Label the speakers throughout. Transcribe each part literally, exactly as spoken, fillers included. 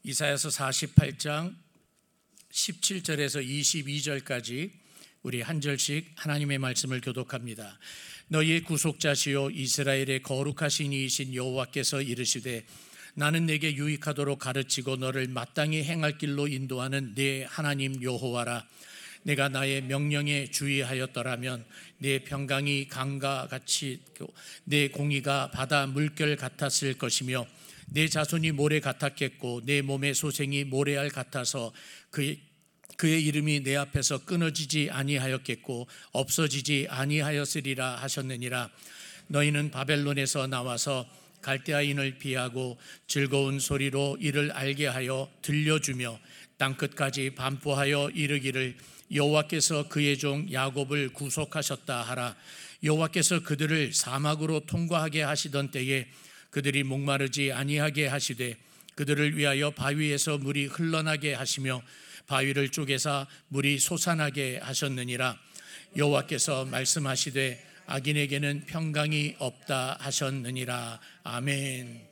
Speaker 1: 이사야서 사십팔 장 십칠 절에서 이십이 절까지 우리 한 절씩 하나님의 말씀을 교독합니다. 너희의 구속자시요 이스라엘의 거룩하신 이이신 여호와께서 이르시되 나는 내게 유익하도록 가르치고 너를 마땅히 행할 길로 인도하는 내 하나님 여호와라. 내가 나의 명령에 주의하였더라면 내 평강이 강과 같이 내 공의가 바다 물결 같았을 것이며 내 자손이 모래 같았겠고 내 몸의 소생이 모래알 같아서 그의, 그의 이름이 내 앞에서 끊어지지 아니하였겠고 없어지지 아니하였으리라 하셨느니라. 너희는 바벨론에서 나와서 갈대아인을 비하고 즐거운 소리로 이를 알게 하여 들려주며 땅끝까지 반포하여 이르기를 여호와께서 그의 종 야곱을 구속하셨다 하라. 여호와께서 그들을 사막으로 통과하게 하시던 때에 그들이 목마르지 아니하게 하시되 그들을 위하여 바위에서 물이 흘러나게 하시며 바위를 쪼개사 물이 솟아나게 하셨느니라. 여호와께서 말씀하시되 악인에게는 평강이 없다 하셨느니라. 아멘.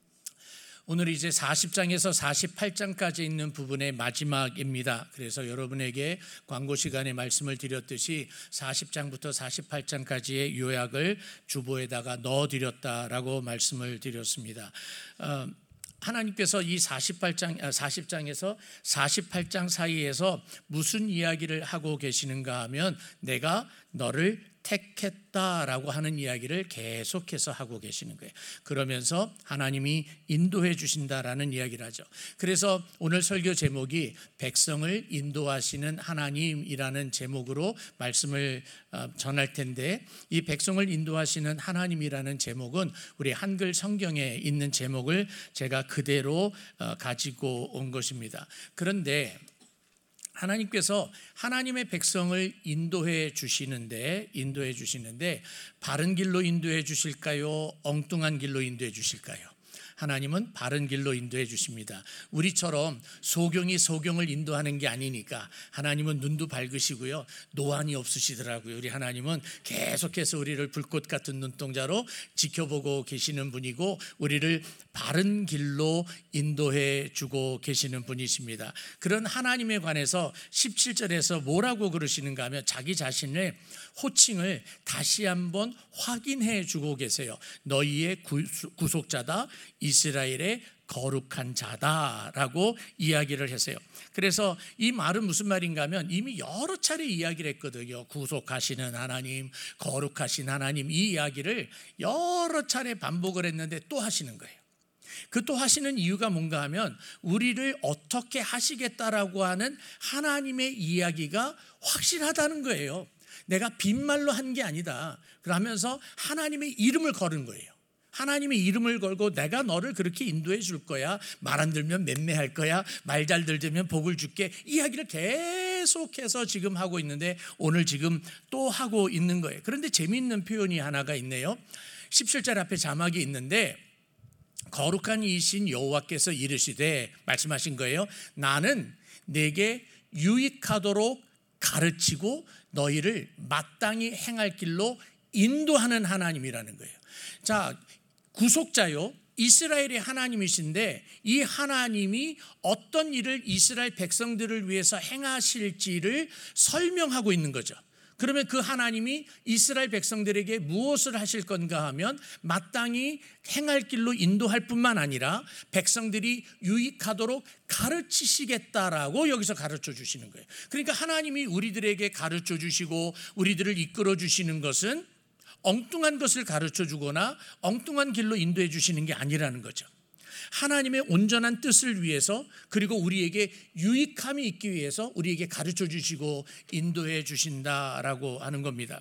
Speaker 1: 오늘 이제 사십 장에서 사십팔 장까지 있는 부분의 마지막입니다. 그래서 여러분에게 광고 시간에 말씀을 드렸듯이 사십 장부터 사십팔 장까지의 요약을 주보에다가 넣어드렸다라고 말씀을 드렸습니다. 어, 하나님께서 이 사십팔 장, 사십 장에서 사십팔 장 사이에서 무슨 이야기를 하고 계시는가 하면 내가 너를 택했다라고 하는 이야기를 계속해서 하고 계시는 거예요. 그러면서 하나님이 인도해 주신다라는 이야기를 하죠. 그래서 오늘 설교 제목이 백성을 인도하시는 하나님이라는 제목으로 말씀을 전할 텐데, 이 백성을 인도하시는 하나님이라는 제목은 우리 한글 성경에 있는 제목을 제가 그대로 가지고 온 것입니다. 그런데 하나님께서 하나님의 백성을 인도해 주시는데 인도해 주시는데 바른 길로 인도해 주실까요? 엉뚱한 길로 인도해 주실까요? 하나님은 바른 길로 인도해 주십니다. 우리처럼 소경이 소경을 인도하는 게 아니니까 하나님은 눈도 밝으시고요, 노안이 없으시더라고요. 우리 하나님은 계속해서 우리를 불꽃 같은 눈동자로 지켜보고 계시는 분이고 우리를 바른 길로 인도해 주고 계시는 분이십니다. 그런 하나님에 관해서 십칠 절에서 뭐라고 그러시는가 하면 자기 자신의 호칭을 다시 한번 확인해 주고 계세요. 너희의 구속자다, 이스라엘의 거룩한 자다라고 이야기를 했어요. 그래서 이 말은 무슨 말인가 하면 이미 여러 차례 이야기를 했거든요. 구속하시는 하나님, 거룩하신 하나님, 이 이야기를 여러 차례 반복을 했는데 또 하시는 거예요. 그 또 하시는 이유가 뭔가 하면 우리를 어떻게 하시겠다라고 하는 하나님의 이야기가 확실하다는 거예요. 내가 빈말로 한 게 아니다. 그러면서 하나님의 이름을 걸은 거예요. 하나님의 이름을 걸고 내가 너를 그렇게 인도해 줄 거야. 말 안 들면 맴매할 거야. 말 잘 들으면 복을 줄게. 이야기를 계속해서 지금 하고 있는데 오늘 지금 또 하고 있는 거예요. 그런데 재미있는 표현이 하나가 있네요. 십칠 절 앞에 자막이 있는데 거룩한 이신 여호와께서 이르시되 말씀하신 거예요. 나는 내게 유익하도록 가르치고 너희를 마땅히 행할 길로 인도하는 하나님이라는 거예요. 자, 구속자요, 이스라엘의 하나님이신데 이 하나님이 어떤 일을 이스라엘 백성들을 위해서 행하실지를 설명하고 있는 거죠. 그러면 그 하나님이 이스라엘 백성들에게 무엇을 하실 건가 하면 마땅히 행할 길로 인도할 뿐만 아니라 백성들이 유익하도록 가르치시겠다라고 여기서 가르쳐 주시는 거예요. 그러니까 하나님이 우리들에게 가르쳐 주시고 우리들을 이끌어 주시는 것은 엉뚱한 것을 가르쳐 주거나 엉뚱한 길로 인도해 주시는 게 아니라는 거죠. 하나님의 온전한 뜻을 위해서, 그리고 우리에게 유익함이 있기 위해서 우리에게 가르쳐 주시고 인도해 주신다라고 하는 겁니다.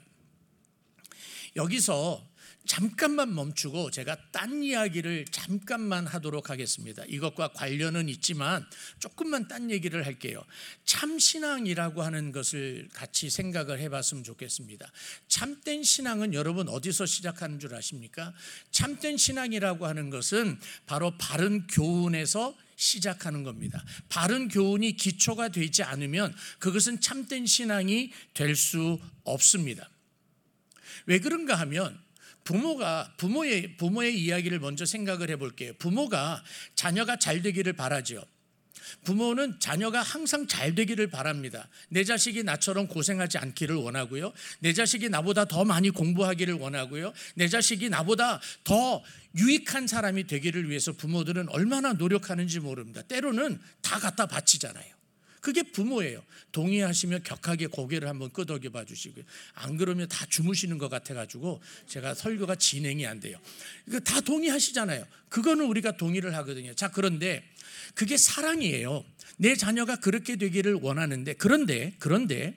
Speaker 1: 여기서 잠깐만 멈추고 제가 딴 이야기를 잠깐만 하도록 하겠습니다. 이것과 관련은 있지만 조금만 딴 얘기를 할게요. 참신앙이라고 하는 것을 같이 생각을 해봤으면 좋겠습니다. 참된 신앙은 여러분 어디서 시작하는 줄 아십니까? 참된 신앙이라고 하는 것은 바로 바른 교훈에서 시작하는 겁니다. 바른 교훈이 기초가 되지 않으면 그것은 참된 신앙이 될 수 없습니다. 왜 그런가 하면 부모가 부모의 부모의 이야기를 먼저 생각을 해볼게요. 부모가 자녀가 잘 되기를 바라죠. 부모는 자녀가 항상 잘 되기를 바랍니다. 내 자식이 나처럼 고생하지 않기를 원하고요. 내 자식이 나보다 더 많이 공부하기를 원하고요. 내 자식이 나보다 더 유익한 사람이 되기를 위해서 부모들은 얼마나 노력하는지 모릅니다. 때로는 다 갖다 바치잖아요. 그게 부모예요. 동의하시면 격하게 고개를 한번 끄덕여 봐 주시고요. 안 그러면 다 주무시는 것 같아가지고 제가 설교가 진행이 안 돼요. 이거 다 동의하시잖아요. 그거는 우리가 동의를 하거든요. 자, 그런데 그게 사랑이에요. 내 자녀가 그렇게 되기를 원하는데, 그런데 그런데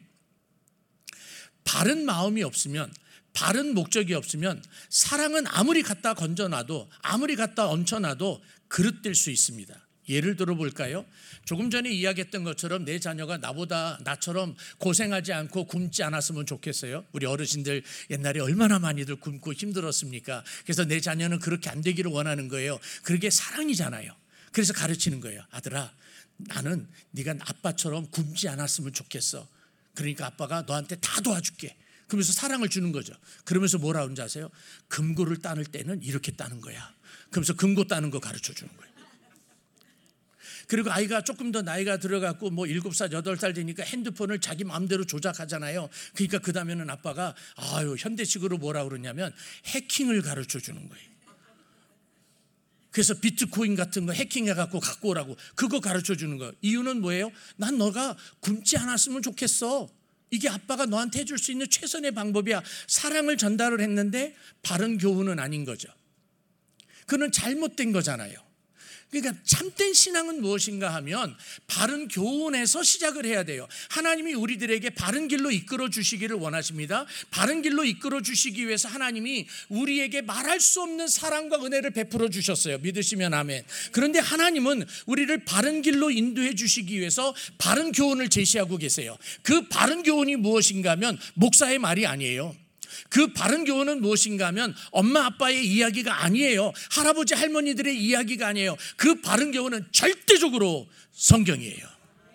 Speaker 1: 바른 마음이 없으면, 바른 목적이 없으면 사랑은 아무리 갖다 건져놔도, 아무리 갖다 얹혀놔도 그릇될 수 있습니다. 예를 들어 볼까요? 조금 전에 이야기했던 것처럼 내 자녀가 나보다 나처럼 고생하지 않고 굶지 않았으면 좋겠어요. 우리 어르신들 옛날에 얼마나 많이들 굶고 힘들었습니까? 그래서 내 자녀는 그렇게 안 되기를 원하는 거예요. 그게 사랑이잖아요. 그래서 가르치는 거예요. 아들아, 나는 네가 아빠처럼 굶지 않았으면 좋겠어. 그러니까 아빠가 너한테 다 도와줄게. 그러면서 사랑을 주는 거죠. 그러면서 뭐라 하는지 아세요? 금고를 따는 때는 이렇게 따는 거야. 그러면서 금고 따는 거 가르쳐 주는 거예요. 그리고 아이가 조금 더 나이가 들어갔고 뭐 일곱 살, 여덟 살 되니까 핸드폰을 자기 마음대로 조작하잖아요. 그러니까 그 다음에는 아빠가 아유 현대식으로 뭐라 그러냐면 해킹을 가르쳐 주는 거예요. 그래서 비트코인 같은 거 해킹해갖고 갖고 오라고 그거 가르쳐 주는 거예요. 이유는 뭐예요? 난 너가 굶지 않았으면 좋겠어. 이게 아빠가 너한테 해줄 수 있는 최선의 방법이야. 사랑을 전달을 했는데 바른 교훈은 아닌 거죠. 그는 잘못된 거잖아요. 그러니까 참된 신앙은 무엇인가 하면 바른 교훈에서 시작을 해야 돼요. 하나님이 우리들에게 바른 길로 이끌어 주시기를 원하십니다. 바른 길로 이끌어 주시기 위해서 하나님이 우리에게 말할 수 없는 사랑과 은혜를 베풀어 주셨어요. 믿으시면 아멘. 그런데 하나님은 우리를 바른 길로 인도해 주시기 위해서 바른 교훈을 제시하고 계세요. 그 바른 교훈이 무엇인가 하면 목사의 말이 아니에요. 그 바른 교훈은 무엇인가 하면 엄마 아빠의 이야기가 아니에요. 할아버지 할머니들의 이야기가 아니에요. 그 바른 교훈은 절대적으로 성경이에요.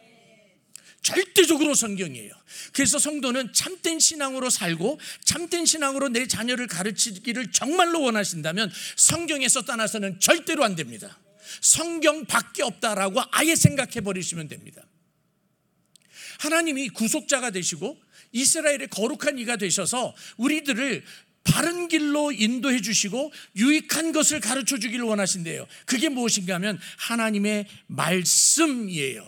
Speaker 1: 절대적으로 성경이에요. 그래서 성도는 참된 신앙으로 살고 참된 신앙으로 내 자녀를 가르치기를 정말로 원하신다면 성경에서 떠나서는 절대로 안 됩니다. 성경밖에 없다라고 아예 생각해 버리시면 됩니다. 하나님이 구속자가 되시고 이스라엘의 거룩한 이가 되셔서 우리들을 바른 길로 인도해 주시고 유익한 것을 가르쳐 주기를 원하신대요. 그게 무엇인가 하면 하나님의 말씀이에요.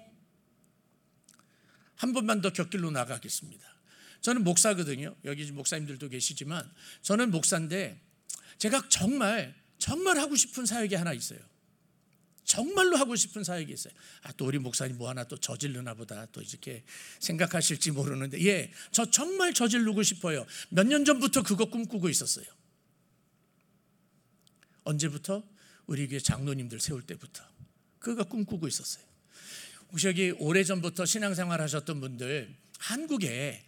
Speaker 1: 한 번만 더 곁길로 나가겠습니다. 저는 목사거든요. 여기 목사님들도 계시지만 저는 목사인데 제가 정말 정말 하고 싶은 사역이 하나 있어요. 정말로 하고 싶은 사역이 있어요. 아, 또 우리 목사님 뭐 하나 또 저지르나 보다 또 이렇게 생각하실지 모르는데, 예, 저 정말 저지르고 싶어요. 몇 년 전부터 그거 꿈꾸고 있었어요. 언제부터? 우리 교회 장로님들 세울 때부터 그거 꿈꾸고 있었어요. 혹시 여기 오래전부터 신앙생활 하셨던 분들, 한국에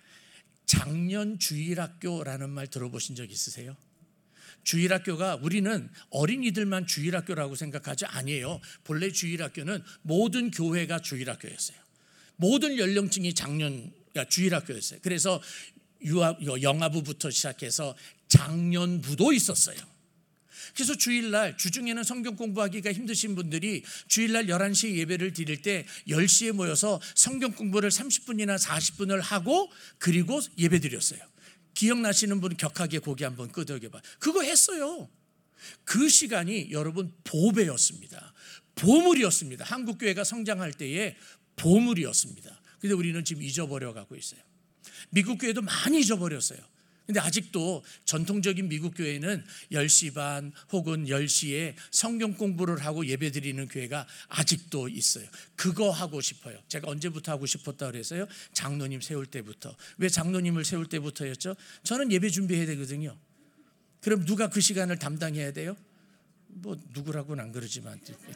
Speaker 1: 장년주일학교라는 말 들어보신 적 있으세요? 주일학교가, 우리는 어린이들만 주일학교라고 생각하지 아니에요. 본래 주일학교는 모든 교회가 주일학교였어요. 모든 연령층이 작년 주일학교였어요. 그래서 유아, 영아부부터 시작해서 장년부도 있었어요. 그래서 주일날, 주중에는 성경 공부하기가 힘드신 분들이 주일날 열한 시에 예배를 드릴 때 열 시에 모여서 성경 공부를 삼십 분이나 사십 분을 하고 그리고 예배 드렸어요. 기억나시는 분 격하게 고개 한번 끄덕여봐. 그거 했어요. 그 시간이 여러분 보배였습니다. 보물이었습니다. 한국교회가 성장할 때의 보물이었습니다. 근데 우리는 지금 잊어버려가고 있어요. 미국 교회도 많이 잊어버렸어요. 근데 아직도 전통적인 미국 교회는 열 시 반 혹은 열 시에 성경 공부를 하고 예배 드리는 교회가 아직도 있어요. 그거 하고 싶어요. 제가 언제부터 하고 싶었다 그랬어요? 장로님 세울 때부터. 왜 장로님을 세울 때부터였죠? 저는 예배 준비해야 되거든요. 그럼 누가 그 시간을 담당해야 돼요? 뭐 누구라고는 안 그러지만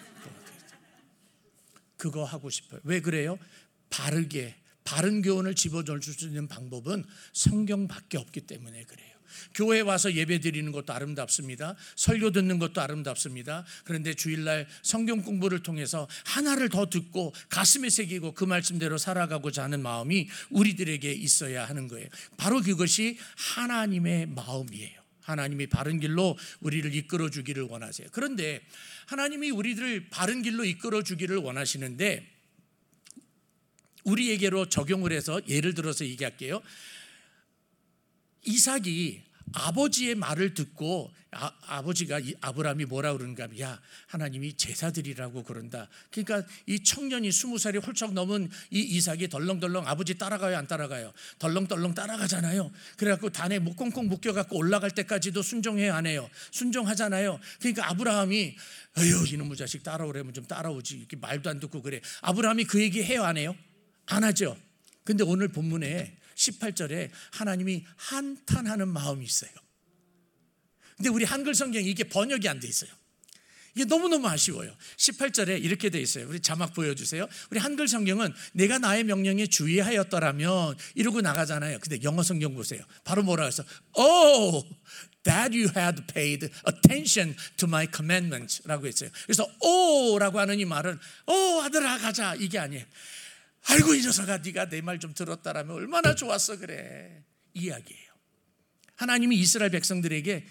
Speaker 1: 그거 하고 싶어요. 왜 그래요? 바르게 바른 교훈을 집어넣을 수 있는 방법은 성경밖에 없기 때문에 그래요. 교회에 와서 예배 드리는 것도 아름답습니다. 설교 듣는 것도 아름답습니다. 그런데 주일날 성경 공부를 통해서 하나를 더 듣고 가슴에 새기고 그 말씀대로 살아가고자 하는 마음이 우리들에게 있어야 하는 거예요. 바로 그것이 하나님의 마음이에요. 하나님이 바른 길로 우리를 이끌어 주기를 원하세요. 그런데 하나님이 우리를 바른 길로 이끌어 주기를 원하시는데 우리에게로 적용을 해서 예를 들어서 얘기할게요. 이삭이 아버지의 말을 듣고 아, 아버지가 이, 아브라함이 뭐라 그러는가 하면 야 하나님이 제사드리라고 그런다. 그러니까 이 청년이 스무 살이 훌쩍 넘은 이 이삭이 덜렁덜렁 아버지 따라가요 안 따라가요? 덜렁덜렁 따라가잖아요. 그래갖고 단에 꽁꽁 묶여갖고 올라갈 때까지도 순종해요 안 해요? 순종하잖아요. 그러니까 아브라함이 에휴 이놈의 자식 따라오려면 좀 따라오지 이렇게 말도 안 듣고 그래. 아브라함이 그 얘기 해요 안 해요? 안 하죠. 근데 오늘 본문에 십팔 절에 하나님이 한탄하는 마음이 있어요. 근데 우리 한글 성경이 이게 번역이 안 돼 있어요. 이게 너무너무 아쉬워요. 십팔 절에 이렇게 돼 있어요. 우리 자막 보여주세요. 우리 한글 성경은 내가 나의 명령에 주의하였더라면 이러고 나가잖아요. 근데 영어 성경 보세요. 바로 뭐라 해서 Oh, that you had paid attention to my commandments 라고 했어요. 그래서 Oh 라고 하는 이 말은 Oh 아들아 가자 이게 아니에요. 아이고 이 녀석아 네가 내 말 좀 들었다라면 얼마나 좋았어 그래 이 이야기예요. 하나님이 이스라엘 백성들에게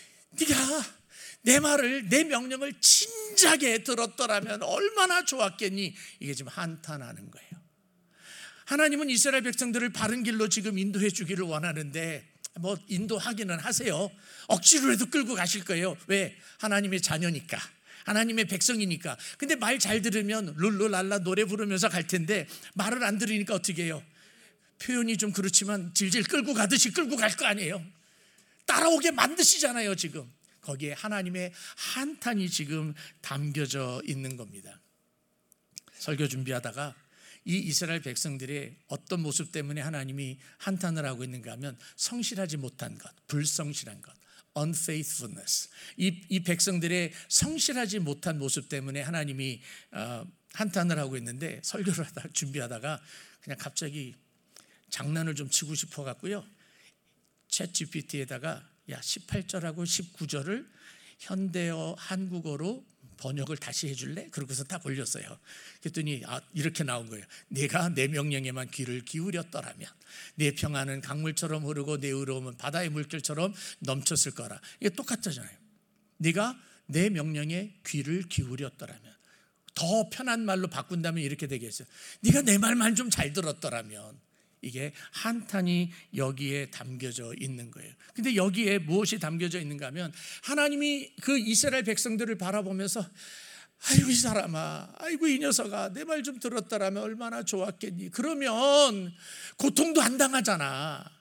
Speaker 1: 네가 내 말을 내 명령을 진작에 들었더라면 얼마나 좋았겠니. 이게 지금 한탄하는 거예요. 하나님은 이스라엘 백성들을 바른 길로 지금 인도해 주기를 원하는데 뭐 인도하기는 하세요. 억지로라도 끌고 가실 거예요. 왜? 하나님의 자녀니까, 하나님의 백성이니까. 근데 말 잘 들으면 룰루랄라 노래 부르면서 갈 텐데 말을 안 들으니까 어떻게 해요? 표현이 좀 그렇지만 질질 끌고 가듯이 끌고 갈 거 아니에요. 따라오게 만드시잖아요. 지금 거기에 하나님의 한탄이 지금 담겨져 있는 겁니다. 설교 준비하다가 이 이스라엘 백성들의 어떤 모습 때문에 하나님이 한탄을 하고 있는가 하면 성실하지 못한 것, 불성실한 것, unfaithfulness. 이, 이 백성들의 성실하지 못한 모습 때문에 하나님이 어, 한탄을 하고 있는데 설교를 하다가 준비하다가 그냥 갑자기 장난을 좀 치고 싶어 갖고요. 챗 지피티에다가 야 십팔 절하고 십구 절을 현대어 한국어로 번역을 다시 해줄래? 그러고서 다 올렸어요. 그랬더니 아, 이렇게 나온 거예요. 내가 내 명령에만 귀를 기울였더라면 내 평안은 강물처럼 흐르고 내 의로움은 바다의 물결처럼 넘쳤을 거라. 이게 똑같잖아요. 네가 내 명령에 귀를 기울였더라면, 더 편한 말로 바꾼다면 이렇게 되겠어요. 네가 내 말만 좀 잘 들었더라면. 이게 한탄이 여기에 담겨져 있는 거예요. 근데 여기에 무엇이 담겨져 있는가 하면 하나님이 그 이스라엘 백성들을 바라보면서 아이고 이 사람아, 아이고 이 녀석아, 내 말 좀 들었더라면 얼마나 좋았겠니. 그러면 고통도 안 당하잖아.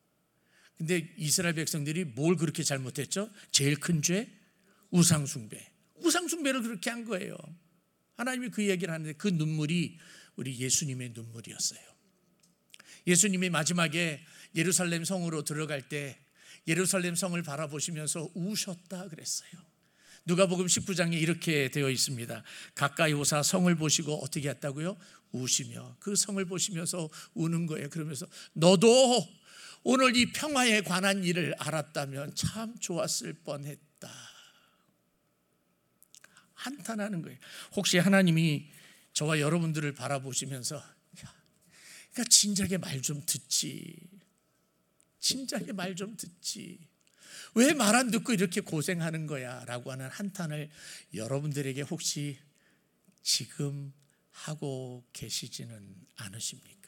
Speaker 1: 근데 이스라엘 백성들이 뭘 그렇게 잘못했죠? 제일 큰 죄, 우상숭배. 우상숭배를 그렇게 한 거예요. 하나님이 그 얘기를 하는데 그 눈물이 우리 예수님의 눈물이었어요. 예수님이 마지막에 예루살렘 성으로 들어갈 때 예루살렘 성을 바라보시면서 우셨다 그랬어요. 누가복음 십구 장에 이렇게 되어 있습니다. 가까이 오사 성을 보시고 어떻게 했다고요? 우시며 그 성을 보시면서 우는 거예요. 그러면서 너도 오늘 이 평화에 관한 일을 알았다면 참 좋았을 뻔했다. 한탄하는 거예요. 혹시 하나님이 저와 여러분들을 바라보시면서 그러니까 진작에 말 좀 듣지, 진작에 말 좀 듣지, 왜 말 안 듣고 이렇게 고생하는 거야 라고 하는 한탄을 여러분들에게 혹시 지금 하고 계시지는 않으십니까?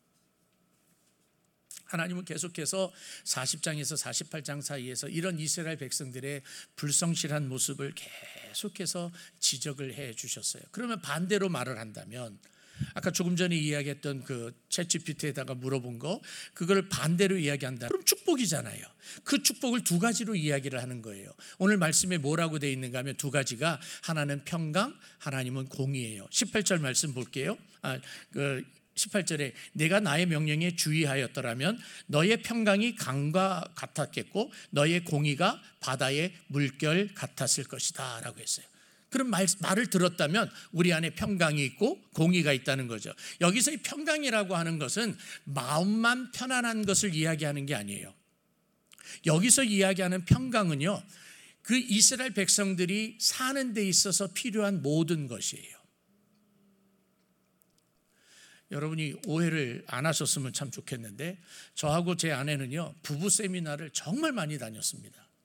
Speaker 1: 하나님은 계속해서 사십 장에서 사십팔 장 사이에서 이런 이스라엘 백성들의 불성실한 모습을 계속해서 지적을 해 주셨어요. 그러면 반대로 말을 한다면, 아까 조금 전에 이야기했던 그 챗지피티에다가 물어본 거, 그걸 반대로 이야기한다. 그럼 축복이잖아요. 그 축복을 두 가지로 이야기를 하는 거예요. 오늘 말씀에 뭐라고 되어 있는가 하면 두 가지가, 하나는 평강, 하나님은 공의예요. 십팔 절 말씀 볼게요. 아, 그 십팔 절에 내가 나의 명령에 주의하였더라면 너의 평강이 강과 같았겠고 너의 공의가 바다의 물결 같았을 것이다 라고 했어요. 그럼 말, 말을 들었다면 우리 안에 평강이 있고 공의가 있다는 거죠. 여기서 이 평강이라고 하는 것은 마음만 편안한 것을 이야기하는 게 아니에요. 여기서 이야기하는 평강은요, 그 이스라엘 백성들이 사는 데 있어서 필요한 모든 것이에요. 여러분이 오해를 안 하셨으면 참 좋겠는데, 저하고 제 아내는요 부부 세미나를 정말 많이 다녔습니다.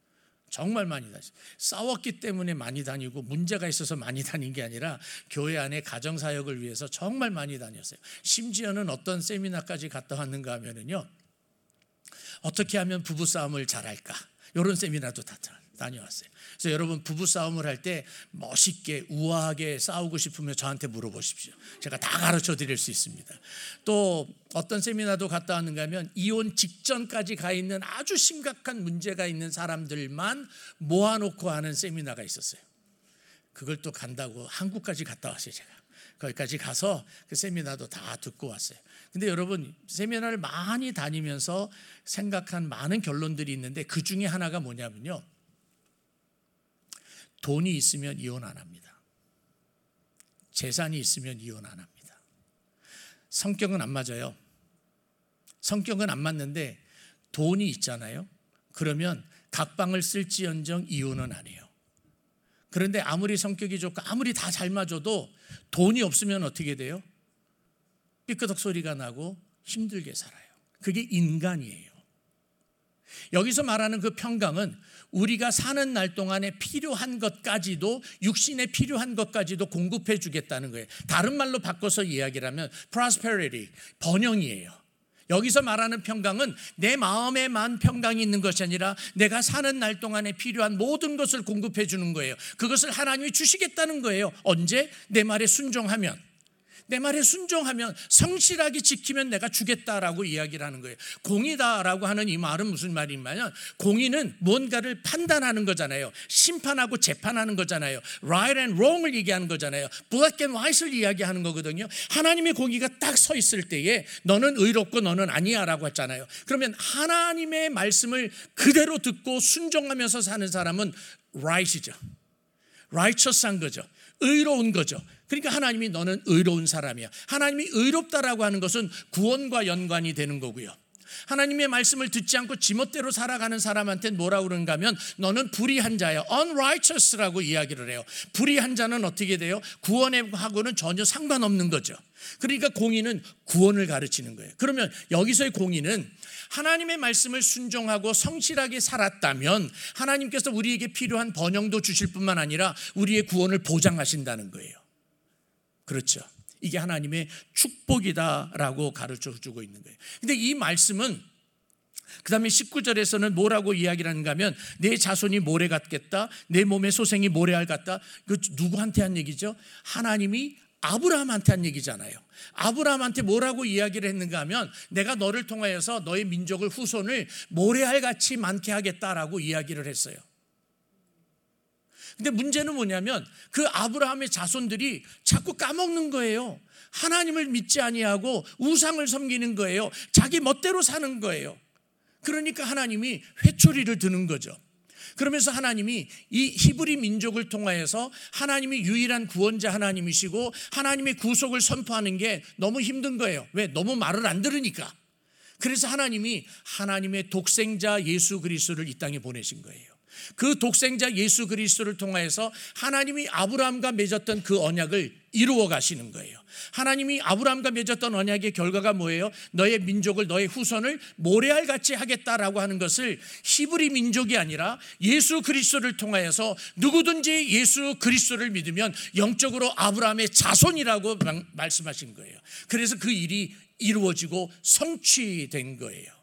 Speaker 1: 정말 많이 다녔어요. 싸웠기 때문에 많이 다니고 문제가 있어서 많이 다닌 게 아니라 교회 안에 가정사역을 위해서 정말 많이 다녔어요. 심지어는 어떤 세미나까지 갔다 왔는가 하면은요, 어떻게 하면 부부싸움을 잘할까, 이런 세미나도 다 다녀왔어요. 그래서 여러분, 부부싸움을 할 때 멋있게 우아하게 싸우고 싶으면 저한테 물어보십시오. 제가 다 가르쳐 드릴 수 있습니다. 또 어떤 세미나도 갔다 왔는가 하면 이혼 직전까지 가 있는 아주 심각한 문제가 있는 사람들만 모아놓고 하는 세미나가 있었어요. 그걸 또 간다고 한국까지 갔다 왔어요. 제가 거기까지 가서 그 세미나도 다 듣고 왔어요. 근데 여러분, 세미나를 많이 다니면서 생각한 많은 결론들이 있는데 그 중에 하나가 뭐냐면요, 돈이 있으면 이혼 안 합니다. 재산이 있으면 이혼 안 합니다. 성격은 안 맞아요. 성격은 안 맞는데 돈이 있잖아요. 그러면 각방을 쓸지언정 이혼은 안 해요. 그런데 아무리 성격이 좋고 아무리 다 잘 맞아도 돈이 없으면 어떻게 돼요? 삐끄덕 소리가 나고 힘들게 살아요. 그게 인간이에요. 여기서 말하는 그 평강은 우리가 사는 날 동안에 필요한 것까지도, 육신에 필요한 것까지도 공급해 주겠다는 거예요. 다른 말로 바꿔서 이야기를 하면 prosperity, 번영이에요. 여기서 말하는 평강은 내 마음에만 평강이 있는 것이 아니라 내가 사는 날 동안에 필요한 모든 것을 공급해 주는 거예요. 그것을 하나님이 주시겠다는 거예요. 언제? 내 말에 순종하면. 내 말에 순종하면, 성실하게 지키면 내가 주겠다라고 이야기를 하는 거예요. 공의다라고 하는 이 말은 무슨 말이냐면, 공의는 뭔가를 판단하는 거잖아요. 심판하고 재판하는 거잖아요. Right and wrong을 얘기하는 거잖아요. Black and white를 이야기하는 거거든요. 하나님의 공의가 딱 서 있을 때에 너는 의롭고 너는 아니야 라고 했잖아요. 그러면 하나님의 말씀을 그대로 듣고 순종하면서 사는 사람은 right이죠. righteous한 거죠. 의로운 거죠. 그러니까 하나님이 너는 의로운 사람이야. 하나님이 의롭다라고 하는 것은 구원과 연관이 되는 거고요. 하나님의 말씀을 듣지 않고 지멋대로 살아가는 사람한테는 뭐라고 그러는가 하면 너는 불의한 자야, unrighteous라고 이야기를 해요. 불의한 자는 어떻게 돼요? 구원하고는 전혀 상관없는 거죠. 그러니까 공의는 구원을 가르치는 거예요. 그러면 여기서의 공의는 하나님의 말씀을 순종하고 성실하게 살았다면 하나님께서 우리에게 필요한 번영도 주실 뿐만 아니라 우리의 구원을 보장하신다는 거예요. 그렇죠. 이게 하나님의 축복이다라고 가르쳐주고 있는 거예요. 근데 이 말씀은 그 다음에 십구 절에서는 뭐라고 이야기를 하는가 하면 내 자손이 모래 같겠다, 내 몸의 소생이 모래알 같다. 그 누구한테 한 얘기죠? 하나님이 아브라함한테 한 얘기잖아요. 아브라함한테 뭐라고 이야기를 했는가 하면 내가 너를 통하여서 너의 민족을, 후손을 모래알같이 많게 하겠다라고 이야기를 했어요. 근데 문제는 뭐냐면 그 아브라함의 자손들이 자꾸 까먹는 거예요. 하나님을 믿지 아니하고 우상을 섬기는 거예요. 자기 멋대로 사는 거예요. 그러니까 하나님이 회초리를 드는 거죠. 그러면서 하나님이 이 히브리 민족을 통하여서 하나님이 유일한 구원자 하나님이시고 하나님의 구속을 선포하는 게 너무 힘든 거예요. 왜? 너무 말을 안 들으니까. 그래서 하나님이 하나님의 독생자 예수 그리스도를 이 땅에 보내신 거예요. 그 독생자 예수 그리스도를 통하여서 하나님이 아브라함과 맺었던 그 언약을 이루어 가시는 거예요. 하나님이 아브라함과 맺었던 언약의 결과가 뭐예요? 너의 민족을, 너의 후손을 모래알같이 하겠다라고 하는 것을 히브리 민족이 아니라 예수 그리스도를 통하여서 누구든지 예수 그리스도를 믿으면 영적으로 아브라함의 자손이라고 말씀하신 거예요. 그래서 그 일이 이루어지고 성취된 거예요.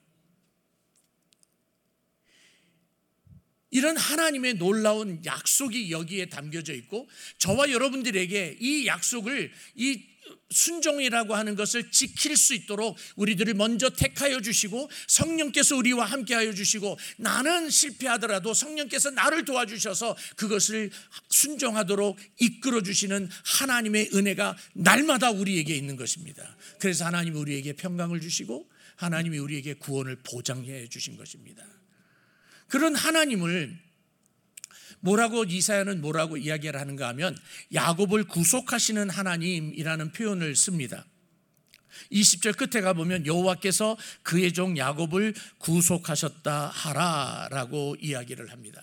Speaker 1: 이런 하나님의 놀라운 약속이 여기에 담겨져 있고 저와 여러분들에게 이 약속을, 이 순종이라고 하는 것을 지킬 수 있도록 우리들을 먼저 택하여 주시고 성령께서 우리와 함께하여 주시고 나는 실패하더라도 성령께서 나를 도와주셔서 그것을 순종하도록 이끌어 주시는 하나님의 은혜가 날마다 우리에게 있는 것입니다. 그래서 하나님이 우리에게 평강을 주시고 하나님이 우리에게 구원을 보장해 주신 것입니다. 그런 하나님을 뭐라고 이사야는 뭐라고 이야기를 하는가 하면 야곱을 구속하시는 하나님이라는 표현을 씁니다. 이십 절 끝에 가보면 여호와께서 그의 종 야곱을 구속하셨다 하라라고 이야기를 합니다.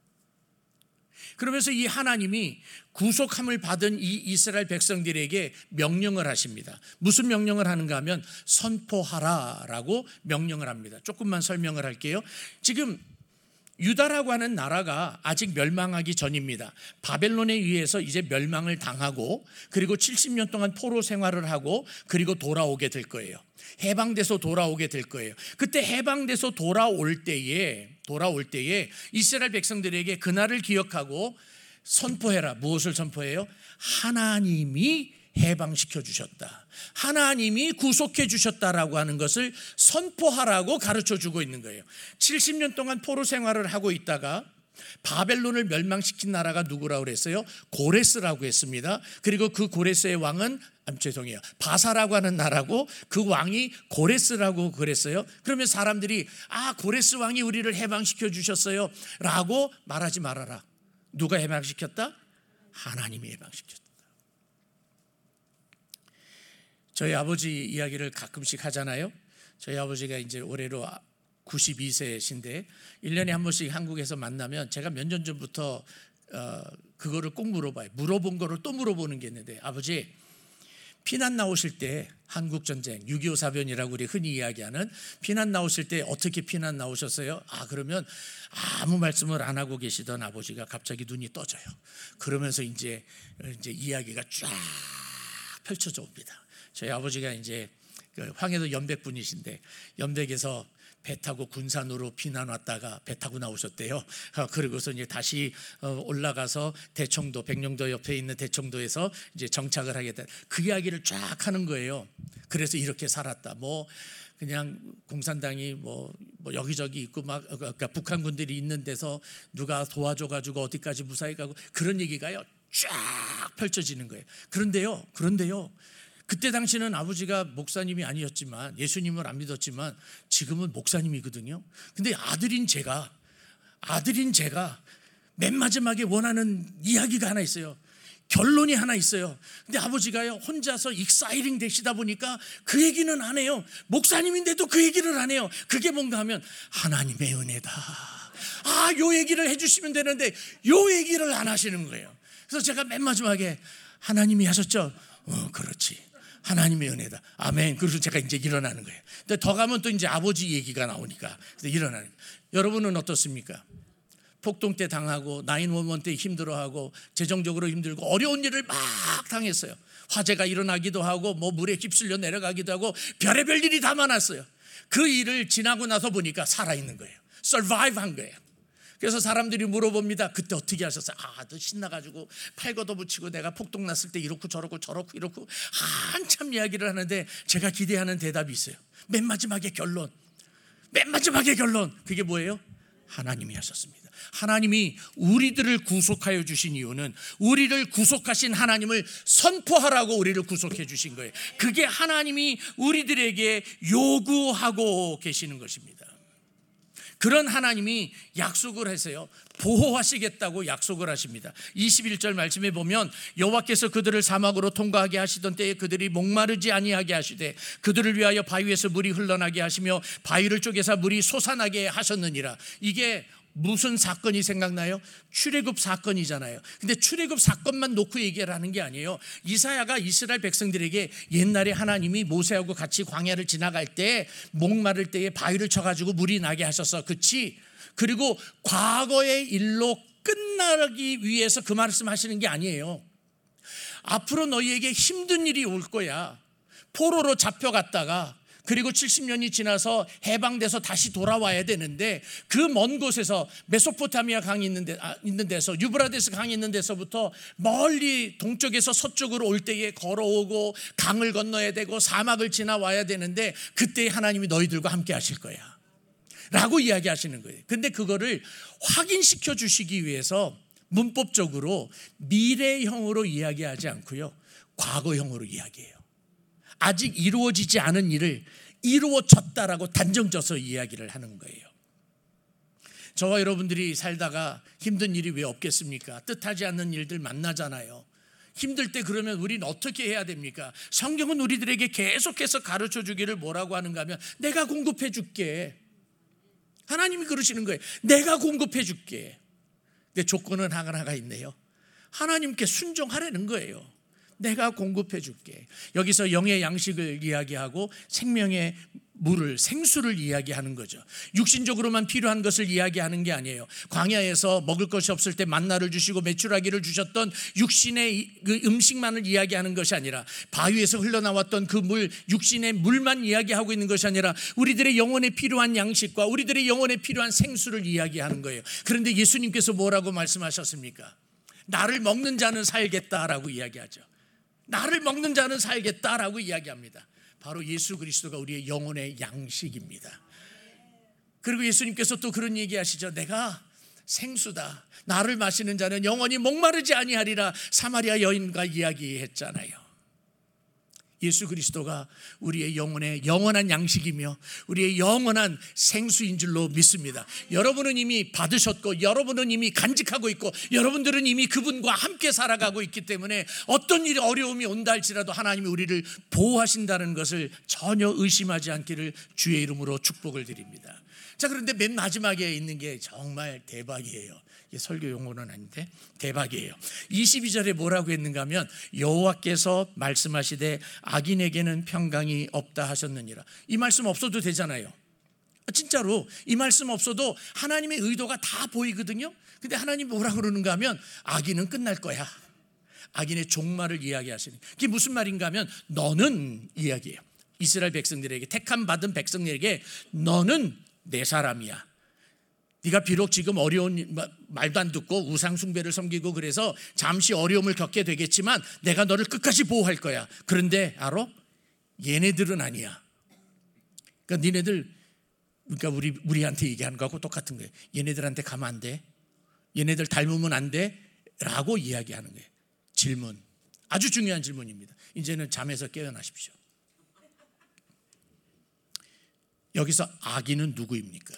Speaker 1: 그러면서 이 하나님이 구속함을 받은 이 이스라엘 백성들에게 명령을 하십니다. 무슨 명령을 하는가 하면 선포하라라고 명령을 합니다. 조금만 설명을 할게요. 지금 유다라고 하는 나라가 아직 멸망하기 전입니다. 바벨론에 의해서 이제 멸망을 당하고 그리고 칠십 년 동안 포로 생활을 하고 그리고 돌아오게 될 거예요. 해방돼서 돌아오게 될 거예요. 그때 해방돼서 돌아올 때에 돌아올 때에 이스라엘 백성들에게 그날을 기억하고 선포해라. 무엇을 선포해요? 하나님이 해방시켜 주셨다. 하나님이 구속해 주셨다라고 하는 것을 선포하라고 가르쳐 주고 있는 거예요. 칠십 년 동안 포로 생활을 하고 있다가 바벨론을 멸망시킨 나라가 누구라고 그랬어요? 고레스라고 했습니다. 그리고 그 고레스의 왕은 아, 죄송해요. 바사라고 하는 나라고 그 왕이 고레스라고 그랬어요. 그러면 사람들이 아 고레스 왕이 우리를 해방시켜 주셨어요 라고 말하지 말아라. 누가 해방시켰다? 하나님이 해방시켰다. 저희 아버지 이야기를 가끔씩 하잖아요. 저희 아버지가 이제 올해로 구십이 세신데 일 년에 한 번씩 한국에서 만나면 제가 몇 년 전부터 어, 그거를 꼭 물어봐요. 물어본 거를 또 물어보는 게 있는데 아버지 피난 나오실 때 한국전쟁 육이오 사변이라고 우리 흔히 이야기하는 피난 나오실 때 어떻게 피난 나오셨어요? 아 그러면 아무 말씀을 안 하고 계시던 아버지가 갑자기 눈이 떠져요. 그러면서 이제 이제 이야기가 쫙 펼쳐져 옵니다. 저희 아버지가 이제 그 황해도 연백분이신데 연백에서 배 타고 군산으로 피난 왔다가 배 타고 나오셨대요. 그리고서 이제 다시 올라가서 대청도 백령도 옆에 있는 대청도에서 이제 정착을 하게 된 그 이야기를 쫙 하는 거예요. 그래서 이렇게 살았다. 뭐 그냥 공산당이 뭐, 뭐 여기저기 있고 막 그러니까 북한군들이 있는 데서 누가 도와줘가지고 어디까지 무사히 가고 그런 얘기가요 쫙 펼쳐지는 거예요. 그런데요, 그런데요. 그때 당시는 아버지가 목사님이 아니었지만 예수님을 안 믿었지만 지금은 목사님이거든요. 근데 아들인 제가 아들인 제가 맨 마지막에 원하는 이야기가 하나 있어요. 결론이 하나 있어요. 근데 아버지가요 혼자서 익사이링 되시다 보니까 그 얘기는 안 해요. 목사님인데도 그 얘기를 안 해요. 그게 뭔가 하면 하나님의 은혜다. 아, 요 얘기를 해주시면 되는데 요 얘기를 안 하시는 거예요. 그래서 제가 맨 마지막에 하나님이 하셨죠? 어, 그렇지. 하나님의 은혜다. 아멘. 그래서 제가 이제 일어나는 거예요. 근데 더 가면 또 이제 아버지 얘기가 나오니까 일어나는 거예요. 여러분은 어떻습니까? 폭동 때 당하고 나인원원 때 힘들어하고 재정적으로 힘들고 어려운 일을 막 당했어요. 화재가 일어나기도 하고 뭐 물에 휩쓸려 내려가기도 하고 별의별 일이 다 많았어요. 그 일을 지나고 나서 보니까 살아있는 거예요. survive 한 거예요. 그래서 사람들이 물어봅니다. 그때 어떻게 하셨어요? 아, 너 신나가지고 팔 걷어붙이고 내가 폭동 났을 때 이렇고 저렇고 저렇고 이렇고 한참 이야기를 하는데 제가 기대하는 대답이 있어요. 맨 마지막에 결론. 맨 마지막에 결론. 그게 뭐예요? 하나님이 하셨습니다. 하나님이 우리들을 구속하여 주신 이유는 우리를 구속하신 하나님을 선포하라고 우리를 구속해 주신 거예요. 그게 하나님이 우리들에게 요구하고 계시는 것입니다. 그런 하나님이 약속을 하세요. 보호하시겠다고 약속을 하십니다. 이십일 절 말씀에 보면 여호와께서 그들을 사막으로 통과하게 하시던 때에 그들이 목마르지 아니하게 하시되 그들을 위하여 바위에서 물이 흘러나게 하시며 바위를 쪼개서 물이 솟아나게 하셨느니라. 이게 무슨 사건이 생각나요? 출애굽 사건이잖아요. 근데 출애굽 사건만 놓고 얘기를 하는 게 아니에요. 이사야가 이스라엘 백성들에게 옛날에 하나님이 모세하고 같이 광야를 지나갈 때 목마를 때에 바위를 쳐가지고 물이 나게 하셨어. 그치? 그리고 과거의 일로 끝나기 위해서 그 말씀 하시는 게 아니에요. 앞으로 너희에게 힘든 일이 올 거야. 포로로 잡혀갔다가 그리고 칠십 년이 지나서 해방돼서 다시 돌아와야 되는데 그 먼 곳에서 메소포타미아 강이 있는, 데, 아, 있는 데서 유브라데스 강이 있는 데서부터 멀리 동쪽에서 서쪽으로 올 때에 걸어오고 강을 건너야 되고 사막을 지나와야 되는데 그때 하나님이 너희들과 함께 하실 거야 라고 이야기하시는 거예요. 근데 그거를 확인시켜 주시기 위해서 문법적으로 미래형으로 이야기하지 않고요 과거형으로 이야기해요. 아직 이루어지지 않은 일을 이루어졌다라고 단정져서 이야기를 하는 거예요. 저와 여러분들이 살다가 힘든 일이 왜 없겠습니까? 뜻하지 않는 일들 만나잖아요. 힘들 때 그러면 우리는 어떻게 해야 됩니까? 성경은 우리들에게 계속해서 가르쳐 주기를 뭐라고 하는가 하면 내가 공급해 줄게. 하나님이 그러시는 거예요. 내가 공급해 줄게. 근데 조건은 하나가 있네요. 하나님께 순종하라는 거예요. 내가 공급해 줄게. 여기서 영의 양식을 이야기하고 생명의 물을, 생수를 이야기하는 거죠. 육신적으로만 필요한 것을 이야기하는 게 아니에요. 광야에서 먹을 것이 없을 때 만나를 주시고 메추라기를 주셨던 육신의 그 음식만을 이야기하는 것이 아니라, 바위에서 흘러나왔던 그 물, 육신의 물만 이야기하고 있는 것이 아니라 우리들의 영혼에 필요한 양식과 우리들의 영혼에 필요한 생수를 이야기하는 거예요. 그런데 예수님께서 뭐라고 말씀하셨습니까? 나를 먹는 자는 살겠다라고 이야기하죠. 나를 먹는 자는 살겠다라고 이야기합니다. 바로 예수 그리스도가 우리의 영혼의 양식입니다. 그리고 예수님께서 또 그런 얘기하시죠. 내가 생수다. 나를 마시는 자는 영원히 목마르지 아니하리라 사마리아 여인과 이야기했잖아요. 예수 그리스도가 우리의 영혼의 영원한 양식이며 우리의 영원한 생수인 줄로 믿습니다. 여러분은 이미 받으셨고 여러분은 이미 간직하고 있고 여러분들은 이미 그분과 함께 살아가고 있기 때문에 어떤 일이 어려움이 온다 할지라도 하나님이 우리를 보호하신다는 것을 전혀 의심하지 않기를 주의 이름으로 축복을 드립니다. 자, 그런데 맨 마지막에 있는 게 정말 대박이에요. 이게 설교 용어는 아닌데 대박이에요. 이십이 절에 뭐라고 했는가 하면 여호와께서 말씀하시되 악인에게는 평강이 없다 하셨느니라. 이 말씀 없어도 되잖아요. 진짜로 이 말씀 없어도 하나님의 의도가 다 보이거든요. 근데 하나님 뭐라고 그러는가 하면 악인은 끝날 거야. 악인의 종말을 이야기하시는. 그게 무슨 말인가 하면 너는 이야기예요. 이스라엘 백성들에게, 택함 받은 백성들에게 너는 내 사람이야. 네가 비록 지금 어려운 말도 안 듣고 우상 숭배를 섬기고 그래서 잠시 어려움을 겪게 되겠지만 내가 너를 끝까지 보호할 거야. 그런데 알아? 얘네들은 아니야. 그러니까 니네들, 그러니까 우리 우리한테 얘기하는 거하고 똑같은 거예요. 얘네들한테 가면 안 돼. 얘네들 닮으면 안 돼. 라고 이야기하는 거예요. 질문, 아주 중요한 질문입니다. 이제는 잠에서 깨어나십시오. 여기서 악인은 누구입니까?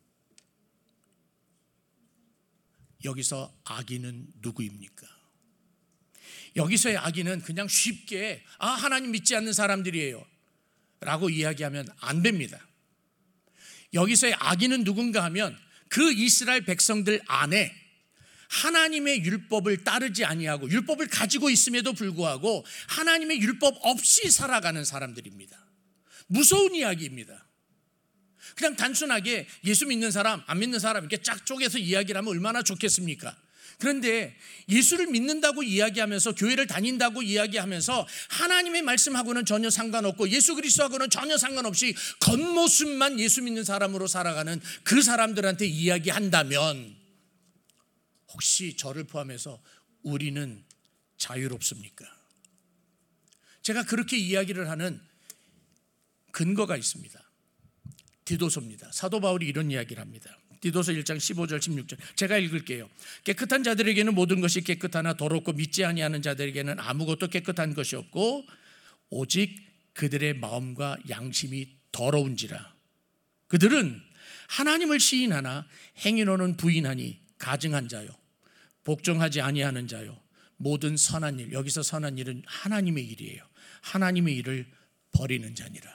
Speaker 1: 여기서 악인은 누구입니까? 여기서의 악인은 그냥 쉽게 아 하나님 믿지 않는 사람들이에요 라고 이야기하면 안 됩니다. 여기서의 악인은 누군가 하면 그 이스라엘 백성들 안에 하나님의 율법을 따르지 아니하고 율법을 가지고 있음에도 불구하고 하나님의 율법 없이 살아가는 사람들입니다. 무서운 이야기입니다. 그냥 단순하게 예수 믿는 사람, 안 믿는 사람 이렇게 쫙 쪼개서 이야기를 하면 얼마나 좋겠습니까? 그런데 예수를 믿는다고 이야기하면서 교회를 다닌다고 이야기하면서 하나님의 말씀하고는 전혀 상관없고 예수 그리스도하고는 전혀 상관없이 겉모습만 예수 믿는 사람으로 살아가는 그 사람들한테 이야기한다면 혹시 저를 포함해서 우리는 자유롭습니까? 제가 그렇게 이야기를 하는 근거가 있습니다. 디도서입니다. 사도 바울이 이런 이야기를 합니다. 디도서 일 장 십오 절 십육 절 제가 읽을게요. 깨끗한 자들에게는 모든 것이 깨끗하나 더럽고 믿지 아니하는 자들에게는 아무것도 깨끗한 것이 없고 오직 그들의 마음과 양심이 더러운지라. 그들은 하나님을 시인하나 행위로는 부인하니 가증한 자요 복종하지 아니하는 자요 모든 선한 일, 여기서 선한 일은 하나님의 일이에요. 하나님의 일을 버리는 자니라.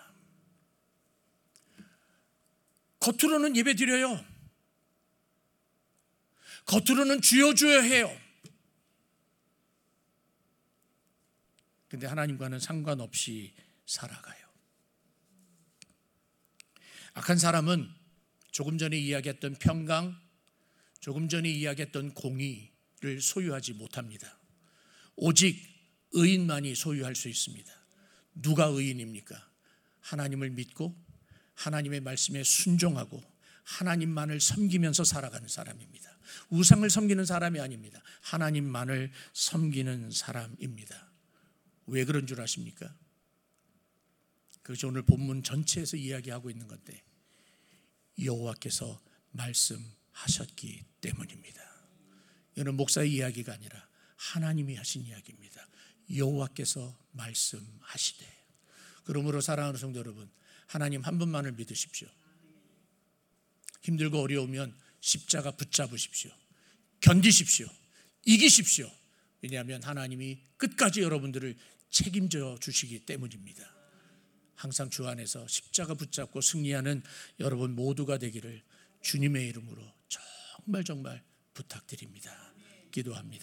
Speaker 1: 겉으로는 예배 드려요. 겉으로는 주여 주여 해요. 근데 하나님과는 상관없이 살아가요. 악한 사람은 조금 전에 이야기했던 평강, 조금 전에 이야기했던 공의를 소유하지 못합니다. 오직 의인만이 소유할 수 있습니다. 누가 의인입니까? 하나님을 믿고 하나님의 말씀에 순종하고 하나님만을 섬기면서 살아가는 사람입니다. 우상을 섬기는 사람이 아닙니다. 하나님만을 섬기는 사람입니다. 왜 그런 줄 아십니까? 그것이 오늘 본문 전체에서 이야기하고 있는 건데 여호와께서 말씀하셨기 때문입니다. 이는 목사의 이야기가 아니라 하나님이 하신 이야기입니다. 여호와께서 말씀하시되. 그러므로 사랑하는 성도 여러분, 하나님 한 분만을 믿으십시오. 힘들고 어려우면 십자가 붙잡으십시오. 견디십시오. 이기십시오. 왜냐하면 하나님이 끝까지 여러분들을 책임져 주시기 때문입니다. 항상 주 안에서 십자가 붙잡고 승리하는 여러분 모두가 되기를 주님의 이름으로 정말 정말 부탁드립니다. 기도합니다.